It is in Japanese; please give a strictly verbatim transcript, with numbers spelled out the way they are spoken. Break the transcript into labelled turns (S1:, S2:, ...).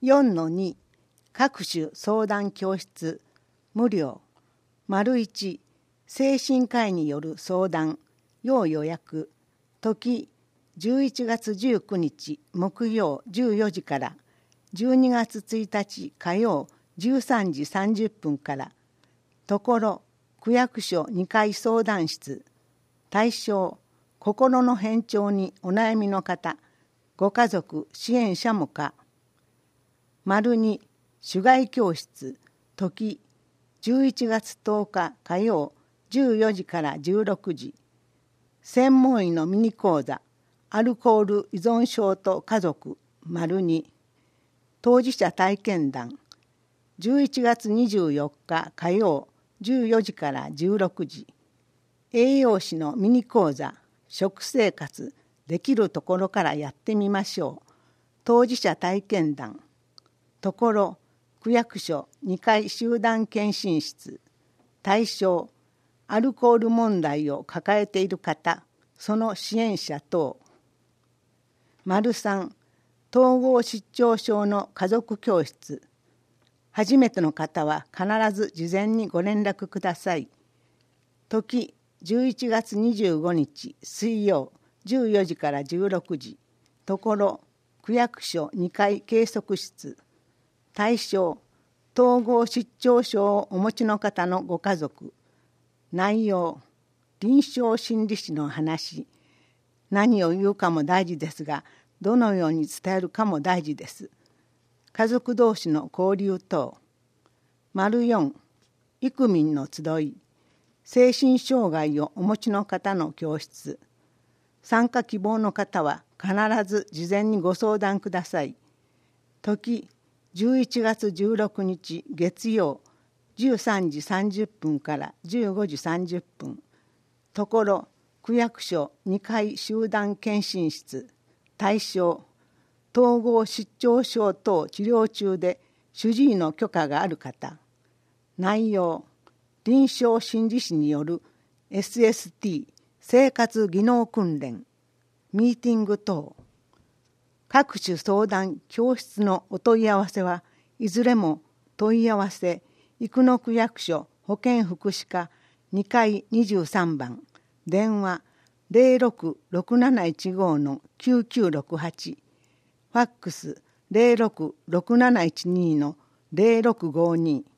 S1: よんのに 各種相談教室無料。丸いち精神科医による相談要予約。時じゅういちがつじゅうくにち木曜じゅうよじからじゅうにがつついたち火曜じゅうさんじさんじゅっぷんから。ところ区役所にかい相談室。対象心の変調にお悩みの方、ご家族支援者もか。丸に手外教室。時じゅういちがつとおか火曜じゅうよじからじゅうろくじ。専門医のミニ講座アルコール依存症と家族。丸に当事者体験談じゅういちがつにじゅうよっか火曜じゅうよじからじゅうろくじ。栄養士のミニ講座食生活できるところからやってみましょう。当事者体験談。ところ区役所にかい集団検診室。対象アルコール問題を抱えている方、その支援者等。丸さん統合失調症の家族教室。初めての方は必ず事前にご連絡ください。時じゅういちがつにじゅうごにち水曜じゅうよじからじゅうろくじ。ところ区役所にかい計測室。対象統合失調症をお持ちの方のご家族。内容臨床心理士の話。何を言うかも大事ですが、どのように伝えるかも大事です。家族同士の交流等。丸よんイクミンの集い。精神障害をお持ちの方の教室。参加希望の方は必ず事前にご相談ください。時じゅういちがつじゅうろくにち月曜じゅうさんじさんじゅっぷんからじゅうごじさんじゅっぷん。ところ区役所にかい集団検診室。対象統合失調症等治療中で主治医の許可がある方。内容臨床心理士による エスエスティー 生活技能訓練ミーティング等。各種相談教室のお問い合わせはいずれも問い合わせ生野区役所保健福祉課にかいにじゅうさんばん。電話 ゼロろくろくなないちごのきゅうきゅうろくはち。ファックス ゼロろくろくなないちにのゼロろくごに。